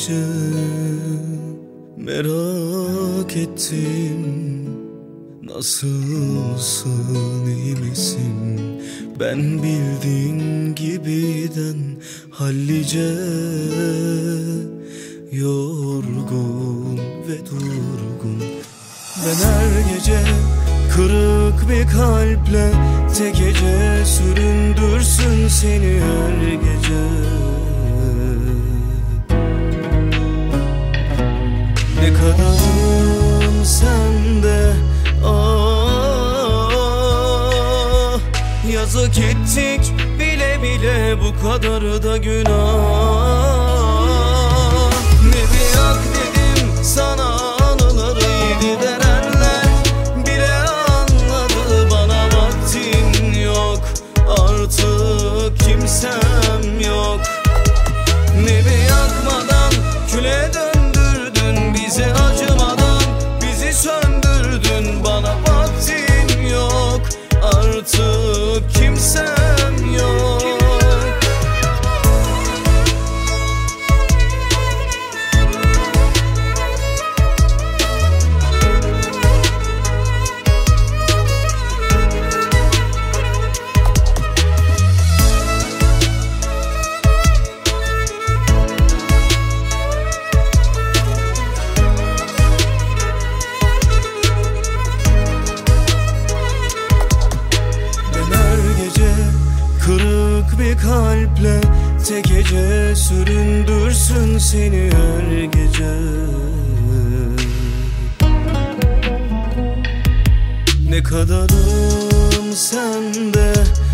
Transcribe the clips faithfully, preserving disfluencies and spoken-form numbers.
gece merak ettim, nasılsın, iyi misin? Ben bildiğin gibiden hallice, yorgun ve durgun. Ben her gece kırık bir kalple tek gece süründürsün seni her gece. Ne kadarım sende, ah, yazık ettik bile bile, bu kadar da günah. Ne bir yak dedim sana, anıları yedi verenler bile anladı, bana vaktin yok, artık kimsem yok. Ne bir yakmadan küle döndürdün bizi, acımadan bizi söndürdün, bana vaktin yok, artık kimsem yok. Kırık bir kalple tek gece süründürsün seni her gece. Ne kadarım sende,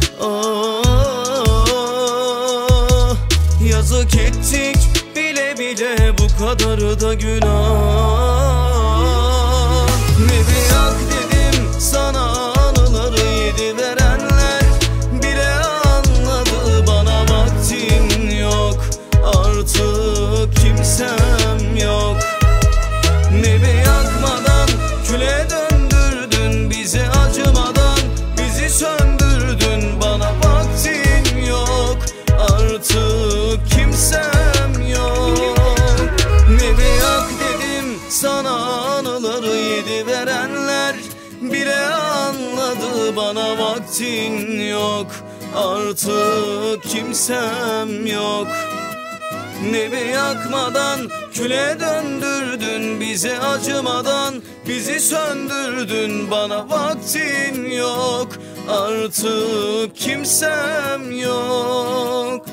ah, yazık ettik bile bile, bu kadar da günah. Ne bir yak dedim sana, anıları yedi verenler bile anladı, bana vaktin yok, artık kimsem yok. Ne bir yakmadan küle döndürdün bizi, acımadan bizi söndürdün, bana vaktin yok, artık kimsem yok. Ne bir yak dedim sana, anıları yedi verenler bile anladı, bana vaktin yok, artık kimsem yok. Ne bir yakmadan küle döndürdün bizi, acımadan bizi söndürdün, bana vaktin yok, artık kimsem yok.